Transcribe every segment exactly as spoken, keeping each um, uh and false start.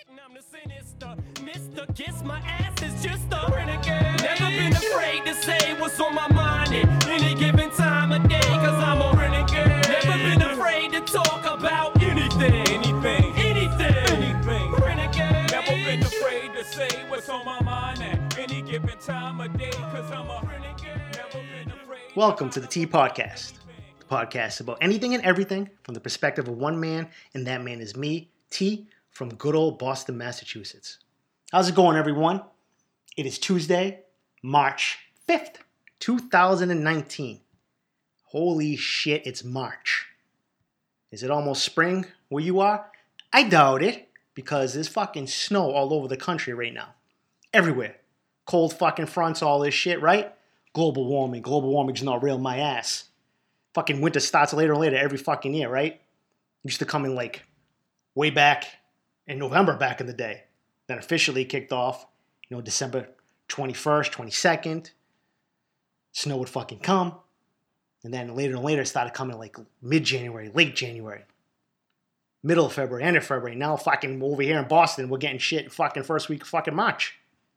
I'm the sinister, Mister Kiss my ass is just a renegade. Never been afraid to say what's on my mind at any given time of day, cause I'm a renegade. Never been afraid to talk about anything, anything, anything, anything. Renegade. Never been afraid to say what's on my mind at any given time of day, cause I'm a renegade. Never been afraid. Welcome to the T Podcast, the podcast about anything and everything from the perspective of one man, and that man is me, T, from good old Boston, Massachusetts. How's it going, everyone? It is Tuesday, March fifth, two thousand nineteen. Holy shit, it's March. Is it almost spring where you are? I doubt it, because there's fucking snow all over the country right now. Everywhere. Cold fucking fronts, all this shit, right? Global warming. Global warming's not real, my ass. Fucking winter starts later and later every fucking year, right? Used to come in like way back in November back in the day. Then officially kicked off, you know, December twenty-first, twenty-second. Snow would fucking come. And then later and later it started coming like mid-January, late January. Middle of February, end of February. Now fucking over here in Boston, we're getting shit fucking first week of fucking March.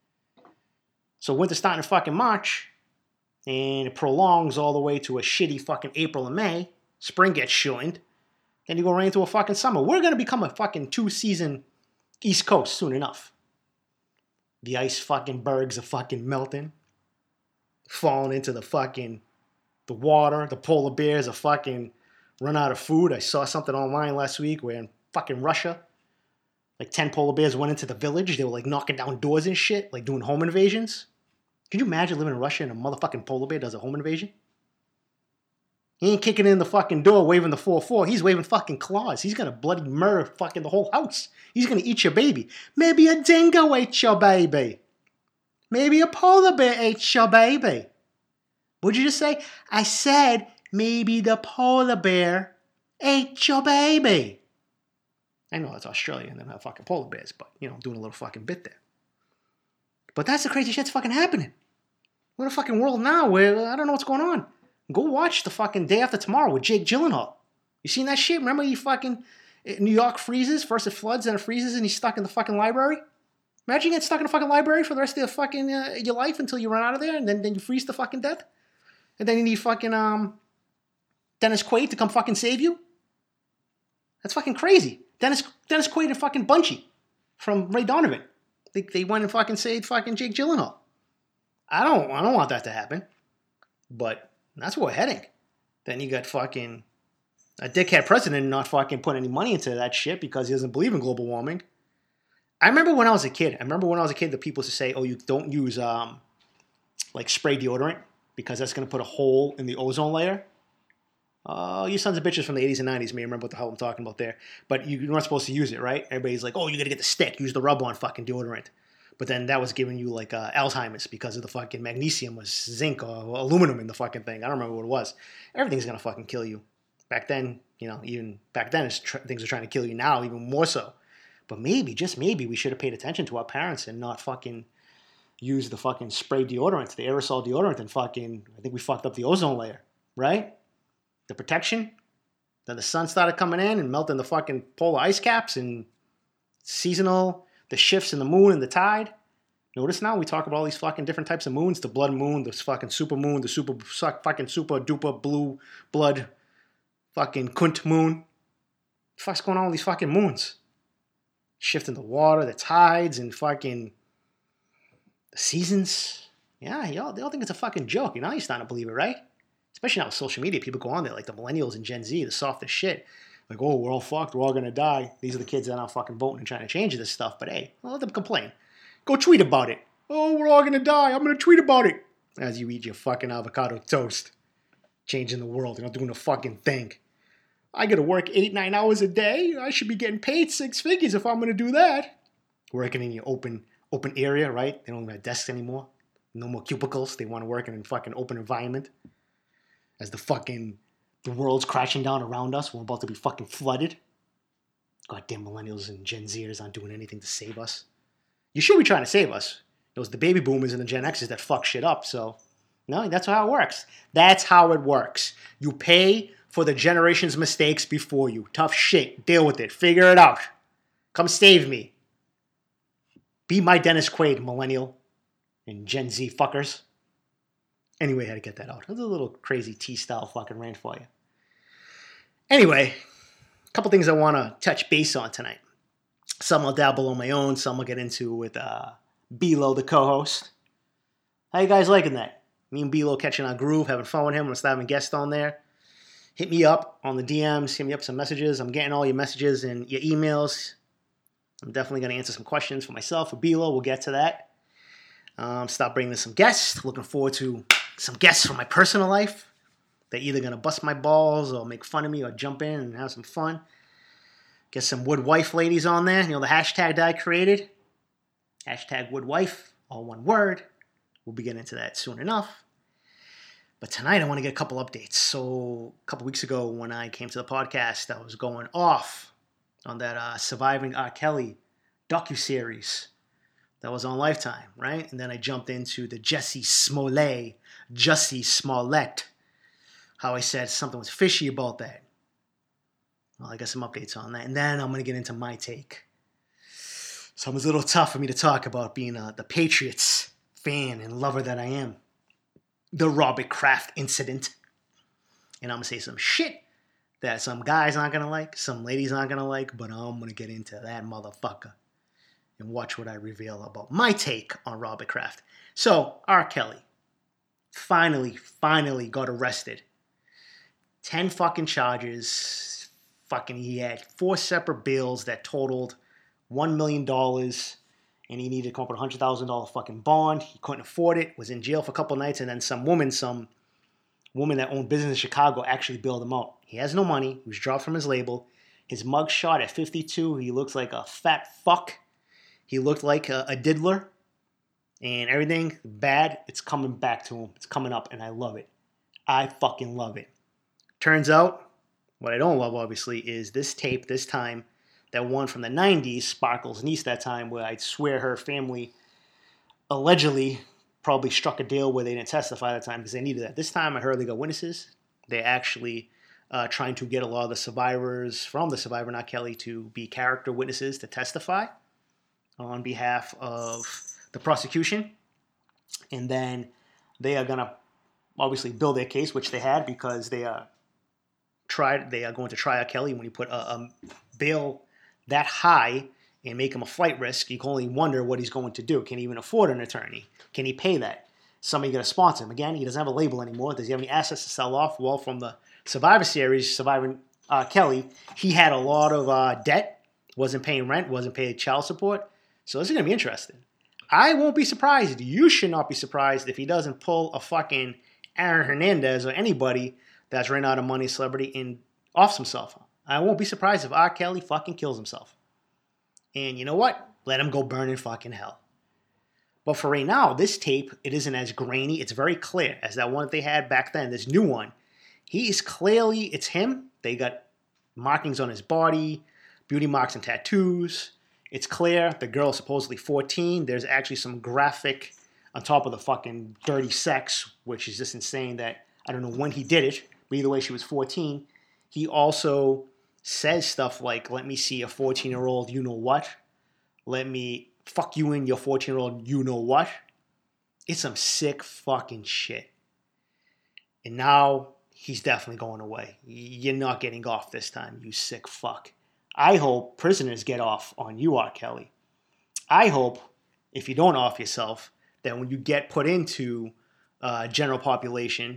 So winter's starting in fucking March. And it prolongs all the way to a shitty fucking April and May. Spring gets shortened. Then you go right into a fucking summer. We're going to become a fucking two-season East Coast soon enough. The ice fucking bergs are fucking melting. Falling into the fucking, the water. The polar bears are fucking run out of food. I saw something online last week where in fucking Russia, like ten polar bears went into the village. They were like knocking down doors and shit, like doing home invasions. Can you imagine living in Russia and a motherfucking polar bear does a home invasion? He ain't kicking in the fucking door waving the four four. He's waving fucking claws. He's going to bloody murder fucking the whole house. He's going to eat your baby. Maybe a dingo ate your baby. Maybe a polar bear ate your baby. What'd you just say? I said maybe the polar bear ate your baby. I know that's Australia and they don't have fucking polar bears, but, you know, I'm doing a little fucking bit there. But that's the crazy shit that's fucking happening. We're in a fucking world now where I don't know what's going on. Go watch the fucking Day After Tomorrow with Jake Gyllenhaal. You seen that shit? Remember he fucking, New York freezes, first it floods, then it freezes, and he's stuck in the fucking library? Imagine getting stuck in a fucking library for the rest of your fucking, uh, your life until you run out of there, and then, then you freeze to fucking death? And then you need fucking, um, Dennis Quaid to come fucking save you? That's fucking crazy. Dennis, Dennis Quaid and fucking Bunchy from Ray Donovan. They, they went and fucking saved fucking Jake Gyllenhaal. I don't, I don't want that to happen. But that's where we're heading. Then you got fucking a dickhead president not fucking putting any money into that shit because he doesn't believe in global warming. I remember when I was a kid. I remember when I was a kid, the people used to say, oh, you don't use um, like spray deodorant because that's going to put a hole in the ozone layer. Oh, you sons of bitches from the eighties and nineties may remember what the hell I'm talking about there. But you're not supposed to use it, right? Everybody's like, oh, you got to get the stick. Use the rub-on fucking deodorant. But then that was giving you like uh, Alzheimer's because of the fucking magnesium was zinc or aluminum in the fucking thing. I don't remember what it was. Everything's going to fucking kill you. Back then, you know, even back then it's tr- things are trying to kill you now even more so. But maybe, just maybe, we should have paid attention to our parents and not fucking use the fucking spray deodorant, the aerosol deodorant, and fucking, I think we fucked up the ozone layer, right? The protection. Then the sun started coming in and melting the fucking polar ice caps and seasonal, the shifts in the moon and the tide. Notice now we talk about all these fucking different types of moons. The blood moon, the fucking super moon, the super fucking super duper blue blood fucking kunt moon. What the fuck's going on with these fucking moons? Shifting the water, the tides, and fucking the seasons. Yeah, y'all, they all think it's a fucking joke. You know, you're starting to believe it, right? Especially now with social media, people go on there, like the millennials and Gen Z, the softest shit. Like, oh, we're all fucked, we're all gonna die. These are the kids that are now fucking voting and trying to change this stuff. But hey, let them complain. Go tweet about it. Oh, we're all gonna die. I'm gonna tweet about it. As you eat your fucking avocado toast. Changing the world. You're not doing a fucking thing. I gotta work eight, nine hours a day. I should be getting paid six figures if I'm gonna do that. Working in your open open area, right? They don't even have desks anymore. No more cubicles. They want to work in a fucking open environment. As the fucking, the world's crashing down around us. We're about to be fucking flooded. Goddamn millennials and Gen Zers aren't doing anything to save us. You should be trying to save us. It was the baby boomers and the Gen Xers that fuck shit up, so. No, that's how it works. That's how it works. You pay for the generation's mistakes before you. Tough shit. Deal with it. Figure it out. Come save me. Be my Dennis Quaid, millennial and Gen Z fuckers. Anyway, I had to get that out. It was a little crazy T-style fucking rant for you. Anyway, a couple things I want to touch base on tonight. Some I'll dabble on my own. Some I'll get into with uh, B-Lo, the co-host. How you guys liking that? Me and B-Lo catching our groove, having fun with him. I'm going to start having guests on there. Hit me up on the D Ms. Hit me up some messages. I'm getting all your messages and your emails. I'm definitely going to answer some questions for myself, for B-Lo. We'll get to that. Um, start bringing in some guests. Looking forward to some guests from my personal life. They're either going to bust my balls or make fun of me or jump in and have some fun. Get some wood wife ladies on there. You know, the hashtag that I created. Hashtag wood wife. All one word. We'll be getting into that soon enough. But tonight I want to get a couple updates. So a couple weeks ago when I came to the podcast, I was going off on that uh, Surviving R. Kelly docuseries that was on Lifetime, right? And then I jumped into the Jussie Smollett, Jussie Smollett. How I said something was fishy about that. Well, I got some updates on that. And then I'm going to get into my take. So it was a little tough for me to talk about being uh, the Patriots fan and lover that I am. The Robert Kraft incident. And I'm going to say some shit that some guys aren't going to like, some ladies aren't going to like, but I'm going to get into that motherfucker and watch what I reveal about my take on Robert Kraft. So, R. Kelly finally, finally got arrested. Ten fucking charges. Fucking, he had four separate bills that totaled one million dollars. And he needed to come up with a one hundred thousand dollars fucking bond. He couldn't afford it. Was in jail for a couple nights. And then some woman, some woman that owned business in Chicago actually bailed him out. He has no money. He was dropped from his label. His mug shot at fifty-two. He looks like a fat fuck. He looked like a, a diddler. And everything bad, it's coming back to him. It's coming up. And I love it. I fucking love it. Turns out, what I don't love, obviously, is this tape, this time, that one from the nineties, Sparkle's niece that time, where I swear her family allegedly probably struck a deal where they didn't testify that time because they needed that. This time I heard they got witnesses. They're actually uh, trying to get a lot of the survivors from the survivor, not Kelly, to be character witnesses to testify on behalf of the prosecution. And then they are going to obviously build their case, which they had because they are, tried, they are going to try R. Kelly when you put a, a bail that high and make him a flight risk. You can only wonder what he's going to do. Can he even afford an attorney? Can he pay that? Somebody going to sponsor him? Again, he doesn't have a label anymore. Does he have any assets to sell off? Well, from the Survivor Series, Surviving uh, Kelly, he had a lot of uh, debt, wasn't paying rent, wasn't paying child support. So this is going to be interesting. I won't be surprised. You should not be surprised if he doesn't pull a fucking Aaron Hernandez or anybody that's ran out of money, celebrity, and offs himself. I won't be surprised if R. Kelly fucking kills himself. And you know what? Let him go burn in fucking hell. But for right now, this tape, it isn't as grainy. It's very clear as that one that they had back then, this new one. He is clearly, it's him. They got markings on his body, beauty marks and tattoos. It's clear. The girl is supposedly fourteen. There's actually some graphic on top of the fucking dirty sex, which is just insane that I don't know when he did it. But either way, she was fourteen. He also says stuff like, let me see a fourteen-year-old you know what. Let me fuck you in your fourteen-year-old you know what. It's some sick fucking shit. And now he's definitely going away. You're not getting off this time, you sick fuck. I hope prisoners get off on you, R. Kelly. I hope, if you don't off yourself, that when you get put into uh, general population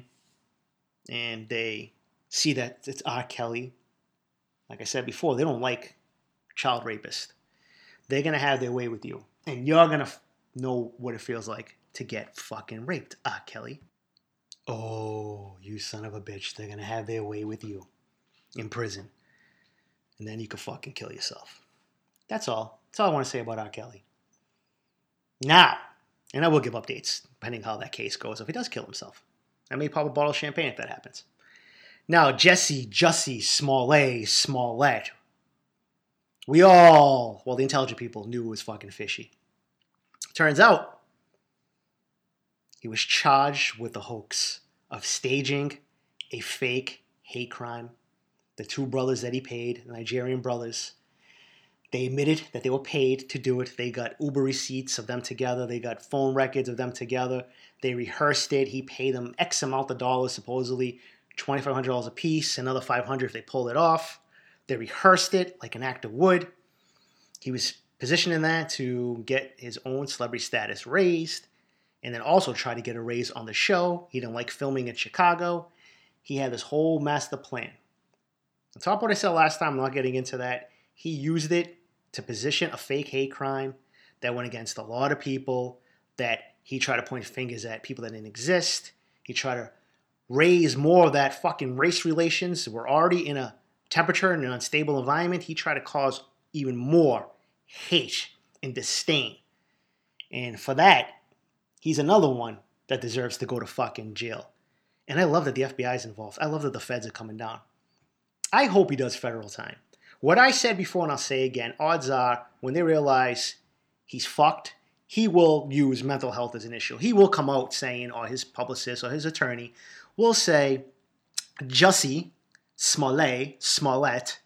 and they see that it's R. Kelly, like I said before, they don't like child rapists. They're going to have their way with you. And you're going to f- know what it feels like to get fucking raped, R. Kelly. Oh, you son of a bitch. They're going to have their way with you in prison. And then you can fucking kill yourself. That's all. That's all I want to say about R. Kelly. Now, and I will give updates, depending how that case goes, if he does kill himself. I may pop a bottle of champagne if that happens. Now, Jesse, Jussie, Smollett, Smollett. We all, well, the intelligent people knew it was fucking fishy. Turns out, he was charged with the hoax of staging a fake hate crime. The two brothers that he paid, the Nigerian brothers, They admitted that they were paid to do it. They got Uber receipts of them together. They got phone records of them together. They rehearsed it. He paid them X amount of dollars, supposedly twenty-five hundred dollars a piece, another five hundred dollars if they pulled it off. They rehearsed it like an actor would. He was positioning that to get his own celebrity status raised and then also try to get a raise on the show. He didn't like filming in Chicago. He had this whole master plan. On top of what I said last time, I'm not getting into that. He used it to position a fake hate crime that went against a lot of people, that he tried to point fingers at people that didn't exist. He tried to raise more of that fucking race relations. We're already in a temperature and an unstable environment. He tried to cause even more hate and disdain. And for that, he's another one that deserves to go to fucking jail. And I love that the F B I is involved. I love that the feds are coming down. I hope he does federal time. What I said before, and I'll say again, odds are when they realize he's fucked, he will use mental health as an issue. He will come out saying, or his publicist or his attorney will say, Jussie Smollett, Smollett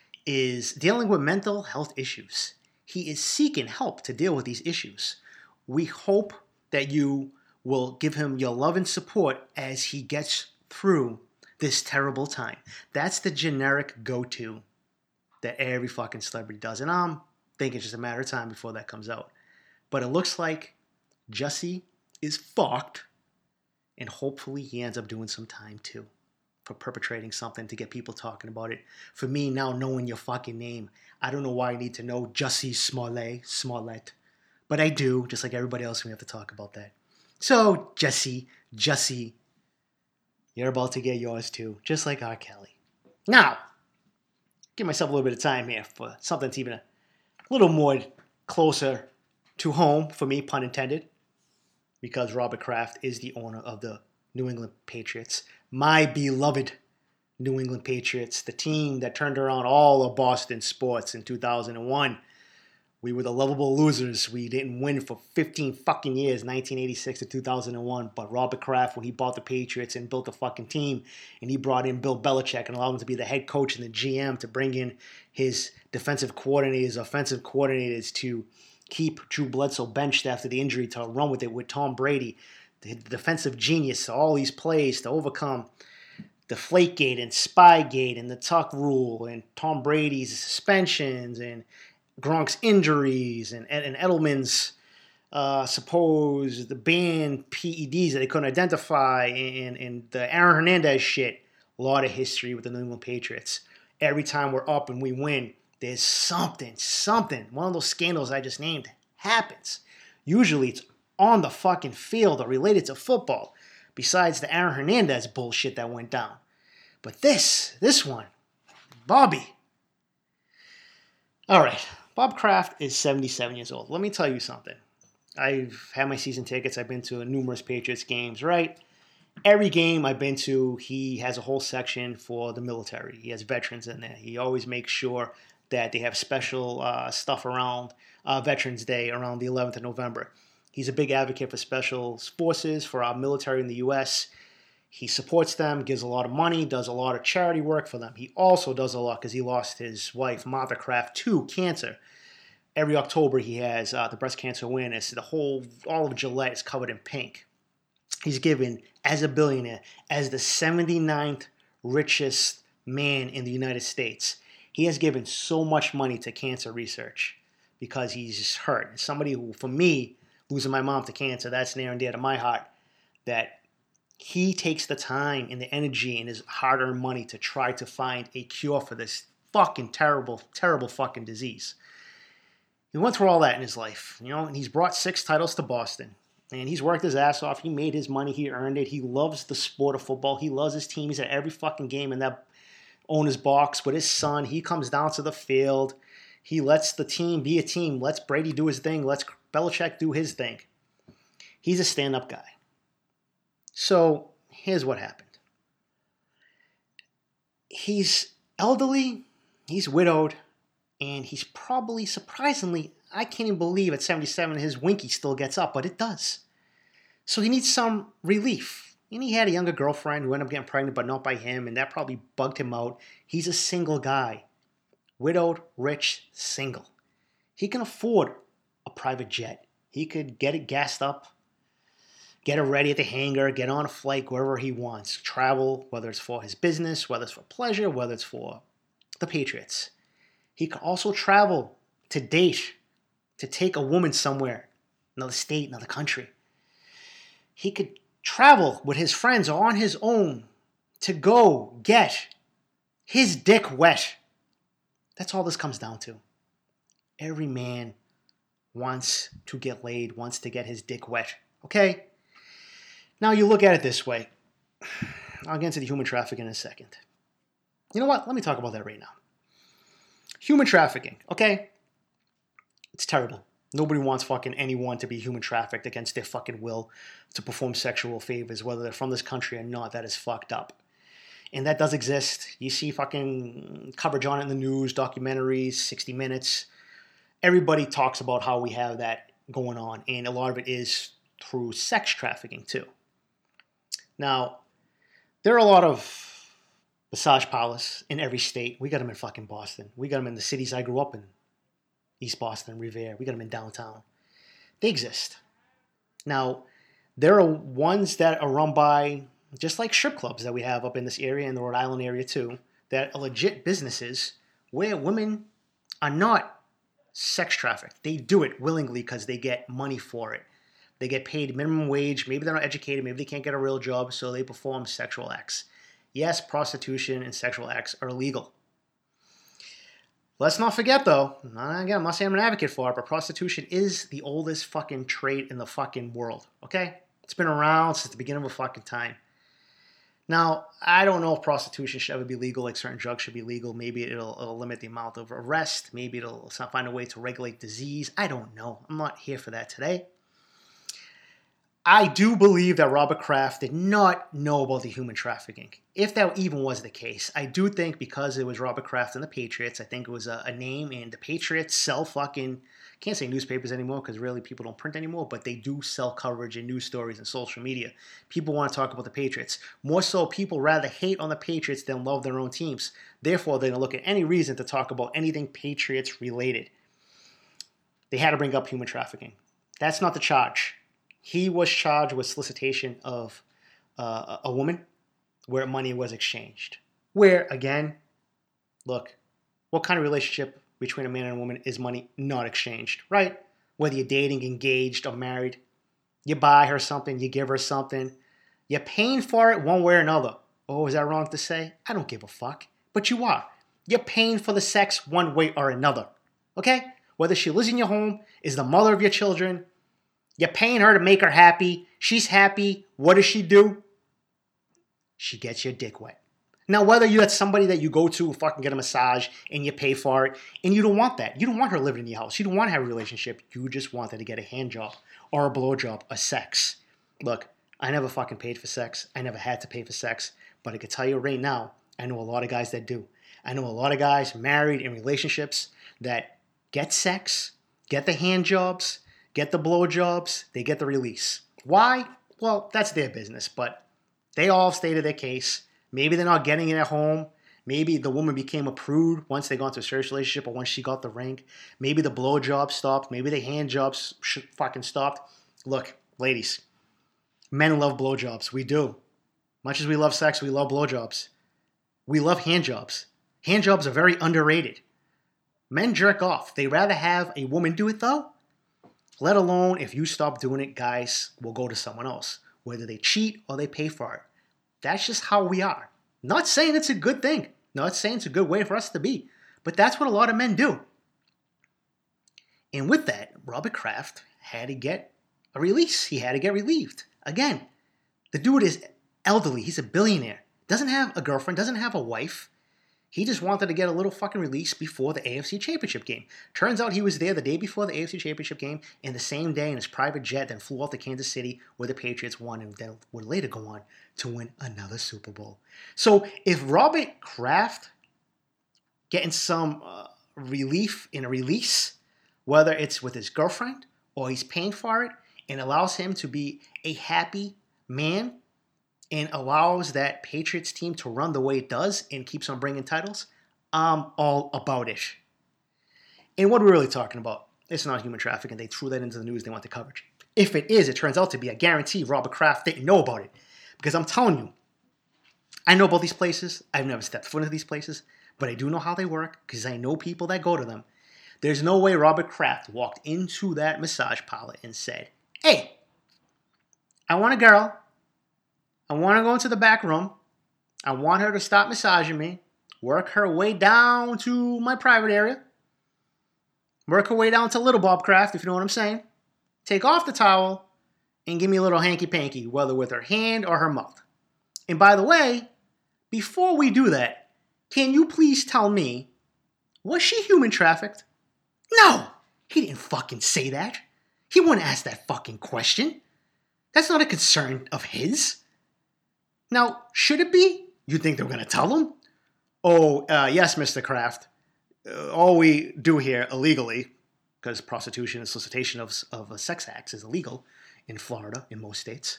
is dealing with mental health issues. He is seeking help to deal with these issues. We hope that you will give him your love and support as he gets through this terrible time. That's the generic go-to that every fucking celebrity does. And I'm thinking it's just a matter of time before that comes out. But it looks like Jussie is fucked, and hopefully he ends up doing some time too for perpetrating something to get people talking about it. For me, now knowing your fucking name, I don't know why I need to know Jussie Smollett, Smollett. But I do, just like everybody else, we have to talk about that. So, Jussie, Jussie, you're about to get yours too, just like R. Kelly. Now, give myself a little bit of time here for something that's even a little more closer to home for me, pun intended, because Robert Kraft is the owner of the New England Patriots, my beloved New England Patriots, the team that turned around all of Boston sports in two thousand one. We were the lovable losers. We didn't win for fifteen fucking years, nineteen eighty-six to two thousand one. But Robert Kraft, when he bought the Patriots and built a fucking team, and he brought in Bill Belichick and allowed him to be the head coach and the G M, to bring in his defensive coordinators, offensive coordinators, to keep Drew Bledsoe benched after the injury, to run with it with Tom Brady, the defensive genius, all these plays to overcome Deflategate and Spygate and the Tuck rule and Tom Brady's suspensions and Gronk's injuries and, and Edelman's uh, supposed banned P E Ds that they couldn't identify and, and the Aaron Hernandez shit. A lot of history with the New England Patriots. Every time we're up and we win, there's something, something. One of those scandals I just named happens. Usually it's on the fucking field or related to football, besides the Aaron Hernandez bullshit that went down. But this, this one, Bobby. All right. Bob Kraft is seventy-seven years old. Let me tell you something. I've had my season tickets. I've been to numerous Patriots games, right? Every game I've been to, he has a whole section for the military. He has veterans in there. He always makes sure that they have special uh, stuff around uh, Veterans Day around the eleventh of November. He's a big advocate for special forces, for our military in the U S He supports them, gives a lot of money, does a lot of charity work for them. He also does a lot because he lost his wife, Martha Kraft, to cancer. Every October he has uh, the breast cancer awareness. The whole, all of Gillette is covered in pink. He's given, as a billionaire, as the seventy-ninth richest man in the United States, he has given so much money to cancer research because he's hurt. Somebody who, for me, losing my mom to cancer, that's near and dear to my heart, that he takes the time and the energy and his hard-earned money to try to find a cure for this fucking terrible, terrible fucking disease. He went through all that in his life, you know, and he's brought six titles to Boston. And he's worked his ass off. He made his money. He earned it. He loves the sport of football. He loves his team. He's at every fucking game in that owner's box with his son. He comes down to the field. He lets the team be a team. Lets Brady do his thing. Lets Belichick do his thing. He's a stand-up guy. So here's what happened. He's elderly. He's widowed. And he's probably, surprisingly, I can't even believe at seventy-seven his winky still gets up, but it does. So he needs some relief. And he had a younger girlfriend who ended up getting pregnant, but not by him, and that probably bugged him out. He's a single guy widowed, rich, single. He can afford a private jet. He could get it gassed up, get it ready at the hangar, get on a flight wherever he wants, travel, whether it's for his business, whether it's for pleasure, whether it's for the Patriots. He could also travel to date, to take a woman somewhere, another state, another country. He could travel with his friends or on his own to go get his dick wet. That's all this comes down to. Every man wants to get laid, wants to get his dick wet. Okay? Now you look at it this way. I'll get into the human trafficking in a second. You know what? Let me talk about that right now. Human trafficking, okay? It's terrible. Nobody wants fucking anyone to be human trafficked against their fucking will to perform sexual favors, whether they're from this country or not. That is fucked up. And that does exist. You see fucking coverage on it in the news, documentaries, sixty minutes. Everybody talks about how we have that going on. And a lot of it is through sex trafficking too. Now, there are a lot of massage parlors in every state. We got them in fucking Boston. We got them in the cities I grew up in. East Boston, Revere. We got them in downtown. They exist. Now, there are ones that are run by, just like strip clubs that we have up in this area, in the Rhode Island area too, that are legit businesses where women are not sex trafficked. They do it willingly because they get money for it. They get paid minimum wage. Maybe they're not educated. Maybe they can't get a real job, so they perform sexual acts. Yes, prostitution and sexual acts are illegal. Let's not forget, though, again, I'm not saying I'm an advocate for it, but prostitution is the oldest fucking trade in the fucking world, okay? It's been around since the beginning of a fucking time. Now, I don't know if prostitution should ever be legal, like certain drugs should be legal. Maybe it'll, it'll limit the amount of arrest. Maybe it'll find a way to regulate disease. I don't know. I'm not here for that today. I do believe that Robert Kraft did not know about the human trafficking. If that even was the case, I do think because it was Robert Kraft and the Patriots, I think it was a, a name, and the Patriots sell fucking, can't say newspapers anymore because really people don't print anymore, but they do sell coverage and news stories and social media. People want to talk about the Patriots. More so, people rather hate on the Patriots than love their own teams. Therefore, they're going to look at any reason to talk about anything Patriots related. They had to bring up human trafficking. That's not the charge. He was charged with solicitation of uh, a woman where money was exchanged. Where, again, look, what kind of relationship between a man and a woman is money not exchanged, right? Whether you're dating, engaged, or married, you buy her something, you give her something, you're paying for it one way or another. Oh, is that wrong to say? I don't give a fuck. But you are. You're paying for the sex one way or another, okay? Whether she lives in your home, is the mother of your children, you're paying her to make her happy. She's happy. What does she do? She gets your dick wet. Now, whether you're somebody that you go to fucking get a massage and you pay for it, and you don't want that. You don't want her living in your house. You don't want to have a relationship. You just want her to get a hand job or a blow job or sex. Look, I never fucking paid for sex. I never had to pay for sex. But I can tell you right now, I know a lot of guys that do. I know a lot of guys married in relationships that get sex, get the hand jobs, get the blowjobs, they get the release. Why? Well, that's their business, but they all stated their case. Maybe they're not getting it at home. Maybe the woman became a prude once they got into a serious relationship or once she got the ring. Maybe the blowjob stopped. Maybe the hand jobs fucking stopped. Look, ladies, men love blowjobs. We do. Much as we love sex, we love blowjobs. We love hand jobs. Hand jobs are very underrated. Men jerk off. They rather have a woman do it, though. Let alone if you stop doing it, guys will go to someone else, whether they cheat or they pay for it. That's just how we are. Not saying it's a good thing. Not saying it's a good way for us to be. But that's what a lot of men do. And with that, Robert Kraft had to get a release. He had to get relieved. Again, the dude is elderly. He's a billionaire. Doesn't have a girlfriend. Doesn't have a wife. He just wanted to get a little fucking release before the A F C Championship game. Turns out he was there the day before the A F C Championship game and the same day in his private jet, then flew off to Kansas City where the Patriots won and then would later go on to win another Super Bowl. So if Robert Kraft getting some uh, relief in a release, whether it's with his girlfriend or he's paying for it, and allows him to be a happy man and allows that Patriots team to run the way it does and keeps on bringing titles, I'm all about it. And what are we really talking about? It's not human trafficking. They threw that into the news. They want the coverage. If it is, it turns out to be, I guarantee Robert Kraft didn't know about it. Because I'm telling you, I know about these places. I've never stepped foot into these places. But I do know how they work because I know people that go to them. There's no way Robert Kraft walked into that massage parlor and said, hey, I want a girl. I want to go into the back room. I want her to stop massaging me. Work her way down to my private area. Work her way down to Little Bob Kraft, if you know what I'm saying. Take off the towel and give me a little hanky-panky, whether with her hand or her mouth. And by the way, before we do that, can you please tell me, was she human trafficked? No, he didn't fucking say that. He wouldn't ask that fucking question. That's not a concern of his. Now, should it be? You think they're going to tell him? Oh, uh, yes, Mister Kraft. Uh, all we do here illegally, because prostitution and solicitation of, of sex acts is illegal in Florida, in most states.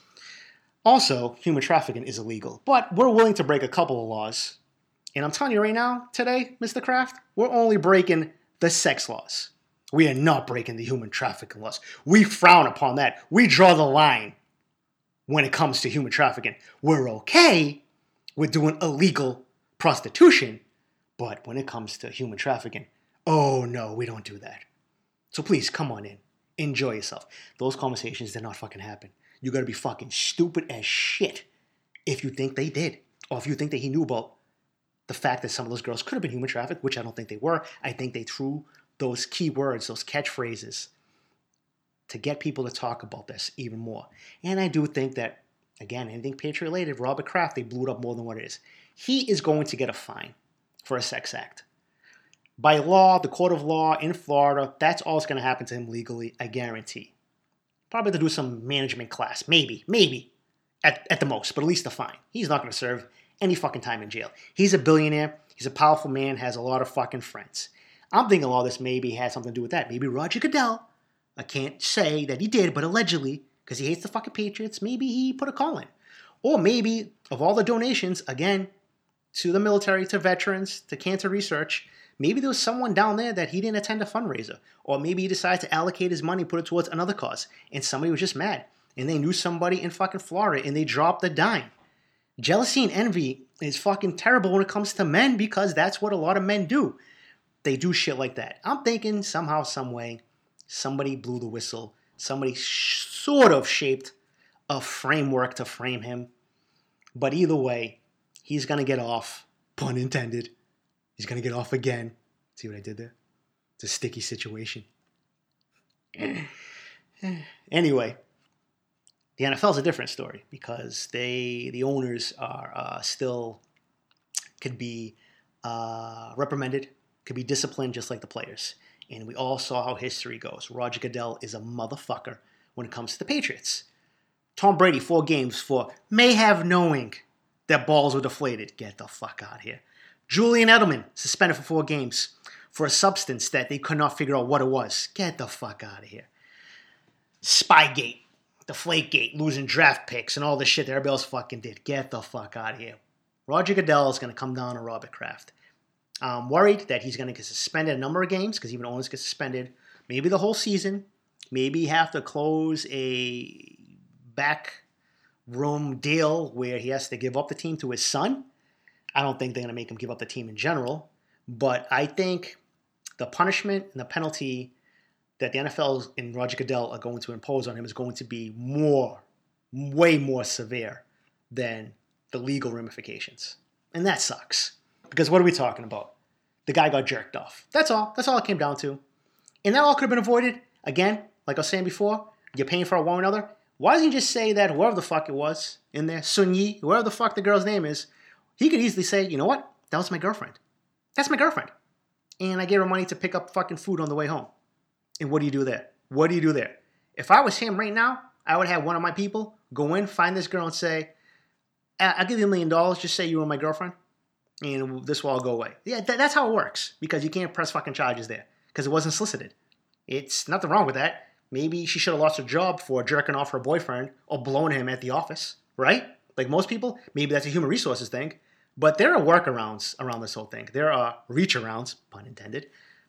Also, human trafficking is illegal, but we're willing to break a couple of laws. And I'm telling you right now, today, Mister Kraft, we're only breaking the sex laws. We are not breaking the human trafficking laws. We frown upon that. We draw the line when it comes to human trafficking. We're okay with doing illegal prostitution, but when it comes to human trafficking, oh no, we don't do that. So please, come on in. Enjoy yourself. Those conversations did not fucking happen. You gotta be fucking stupid as shit if you think they did. Or if you think that he knew about the fact that some of those girls could have been human trafficked, which I don't think they were. I think they threw those key words, those catchphrases, to get people to talk about this even more. And I do think that, again, anything Patriot-related, Robert Kraft, they blew it up more than what it is. He is going to get a fine for a sex act. By law, the court of law in Florida, that's all that's going to happen to him legally, I guarantee. Probably to do some management class, maybe, maybe, at, at the most, but at least a fine. He's not going to serve any fucking time in jail. He's a billionaire. He's a powerful man, has a lot of fucking friends. I'm thinking a lot of this maybe had something to do with that. Maybe Roger Goodell, I can't say that he did, but allegedly, because he hates the fucking Patriots, maybe he put a call in. Or maybe, of all the donations, again, to the military, to veterans, to cancer research, maybe there was someone down there that he didn't attend a fundraiser. Or maybe he decided to allocate his money, put it towards another cause. And somebody was just mad. And they knew somebody in fucking Florida, and they dropped the dime. Jealousy and envy is fucking terrible when it comes to men, because that's what a lot of men do. They do shit like that. I'm thinking somehow, some way, somebody blew the whistle. Somebody sh- sort of shaped a framework to frame him. But either way, he's going to get off. Pun intended. He's going to get off again. See what I did there? It's a sticky situation. Anyway, the N F L is a different story because they, the owners are uh, still, could be uh, reprimanded, could be disciplined just like the players. And we all saw how history goes. Roger Goodell is a motherfucker when it comes to the Patriots. Tom Brady, four games for may have knowing that balls were deflated. Get the fuck out of here. Julian Edelman, suspended for four games for a substance that they could not figure out what it was. Get the fuck out of here. Spygate, Deflategate, losing draft picks and all the shit that everybody else fucking did. Get the fuck out of here. Roger Goodell is going to come down on Robert Kraft. I'm worried that he's going to get suspended a number of games because even owners get suspended. Maybe the whole season. Maybe have to close a back room deal where he has to give up the team to his son. I don't think they're going to make him give up the team in general. But I think the punishment and the penalty that the N F L and Roger Goodell are going to impose on him is going to be more, way more severe than the legal ramifications. And that sucks. Because what are we talking about? The guy got jerked off. That's all. That's all it came down to. And that all could have been avoided. Again, like I was saying before, you're paying for one another. Why doesn't he just say that whoever the fuck it was in there, Sun Yi, whoever the fuck the girl's name is, he could easily say, you know what? That was my girlfriend. That's my girlfriend. And I gave her money to pick up fucking food on the way home. And what do you do there? What do you do there? If I was him right now, I would have one of my people go in, find this girl and say, I'll give you a million dollars. Just say you were my girlfriend. And this will all go away. Yeah, th- that's how it works. Because you can't press fucking charges there. Because it wasn't solicited. It's nothing wrong with that. Maybe she should have lost her job for jerking off her boyfriend or blowing him at the office. Right? Like most people, maybe that's a human resources thing. But there are workarounds around this whole thing. There are reach-arounds, pun intended,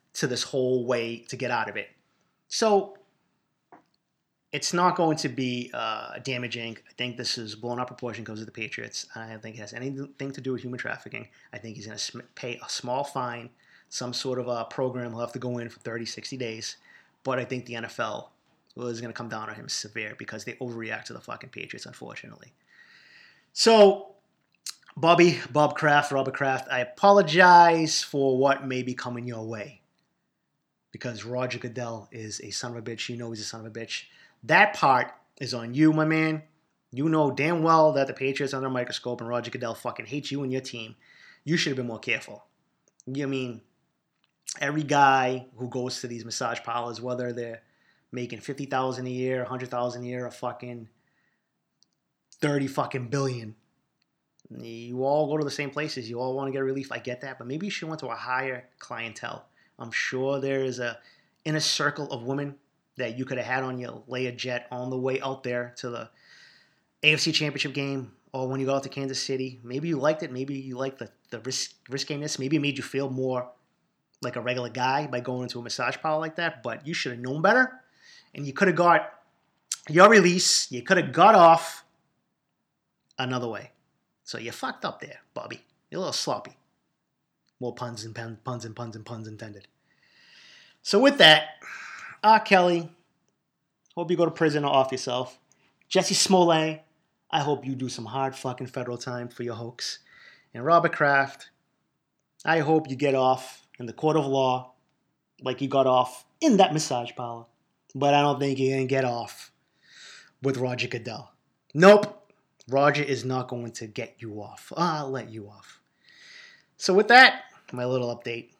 to this whole way to get out of it. So it's not going to be uh, damaging. I think this is blown out proportion because of the Patriots. I don't think it has anything to do with human trafficking. I think he's going to pay a small fine, some sort of a program. He'll have to go in for thirty, sixty days. But I think the N F L is going to come down on him severe because they overreact to the fucking Patriots, unfortunately. So, Bobby, Bob Kraft, Robert Kraft, I apologize for what may be coming your way. Because Roger Goodell is a son of a bitch. You know he's a son of a bitch. That part is on you, my man. You know damn well that the Patriots are under a microscope and Roger Goodell fucking hates you and your team. You should have been more careful. You mean, every guy who goes to these massage parlors, whether they're making fifty thousand dollars a year, one hundred thousand dollars a year, or fucking thirty fucking billion, you all go to the same places. You all want to get relief. I get that. But maybe you should went to a higher clientele. I'm sure there is a inner circle of women that you could have had on your Learjet on the way out there to the A F C Championship game, or when you go out to Kansas City. Maybe you liked it. Maybe you liked the, the risk, riskiness. Maybe it made you feel more like a regular guy by going into a massage parlor like that. But you should have known better. And you could have got your release. You could have got off another way. So you fucked up there, Bobby. You're a little sloppy. More puns and puns, puns and puns and puns intended. So with that, R. Kelly, hope you go to prison or off yourself. Jesse Smollett, I hope you do some hard fucking federal time for your hoax. And Robert Kraft, I hope you get off in the court of law like you got off in that massage parlor. But I don't think you're going to get off with Roger Goodell. Nope. Roger is not going to get you off. I'll let you off. So with that, my little update.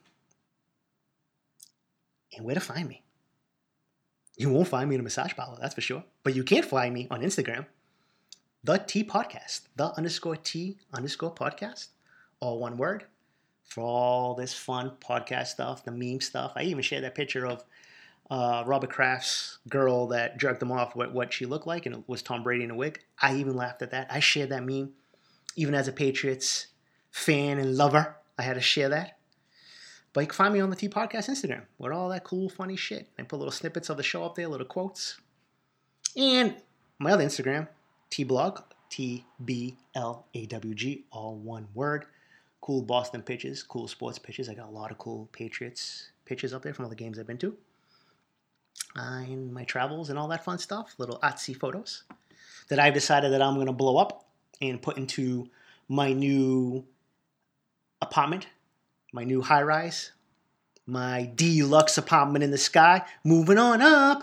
And where to find me. You won't find me in a massage parlor, that's for sure. But you can find me on Instagram. The T Podcast. The underscore T underscore podcast. All one word. For all this fun podcast stuff, the meme stuff. I even shared that picture of uh, Robert Kraft's girl that jerked him off what, what she looked like, and it was Tom Brady in a wig. I even laughed at that. I shared that meme. Even as a Patriots fan and lover, I had to share that. But you can find me on the T Podcast Instagram with all that cool, funny shit. I put little snippets of the show up there, little quotes. And my other Instagram, T-Blog, T B L A W G, all one word. Cool Boston pitches, cool sports pitches. I got a lot of cool Patriots pitches up there from all the games I've been to. Uh, and my travels and all that fun stuff. Little artsy photos that I've decided that I'm going to blow up and put into my new apartment. My new high-rise, my deluxe apartment in the sky, moving on up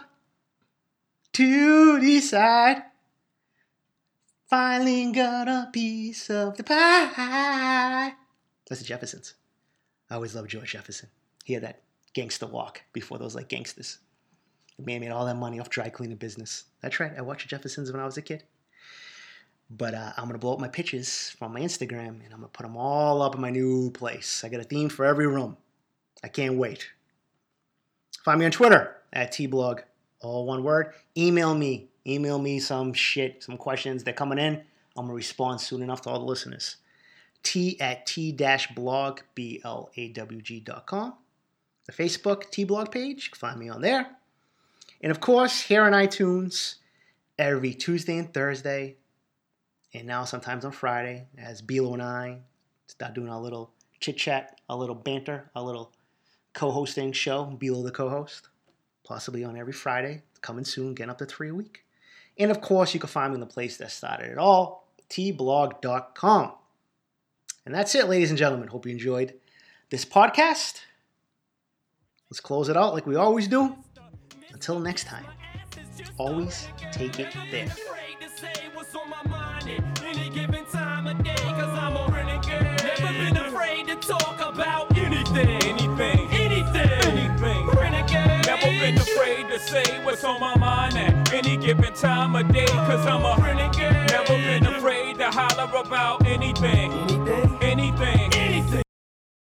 to the side. Finally got a piece of the pie. That's the Jeffersons. I always loved George Jefferson. He had that gangster walk before those like gangsters. The man made all that money off dry cleaning business. That's right, I watched Jeffersons when I was a kid. But uh, I'm going to blow up my pictures from my Instagram, and I'm going to put them all up in my new place. I got a theme for every room. I can't wait. Find me on Twitter, at T-Blog, all one word. Email me. Email me some shit, some questions. They're coming in. I'm going to respond soon enough to all the listeners. T at T-Blog, B L A W G dot com. The Facebook T-Blog page, you can find me on there. And of course, here on iTunes, every Tuesday and Thursday, and now sometimes on Friday, as Bilo and I start doing our little chit-chat, our little banter, our little co-hosting show, Bilo the co-host, possibly on every Friday, coming soon, getting up to three a week. And of course, you can find me in the place that started it all, T blog dot com. And that's it, ladies and gentlemen. Hope you enjoyed this podcast. Let's close it out like we always do. Until next time, always take it there. Any given time of day, cause I'm a renegade. Never been afraid to talk about anything, anything, anything, anything. Renegade. Never been afraid to say what's on my mind at any given time of day, cause I'm a renegade. Never been afraid to holler about anything.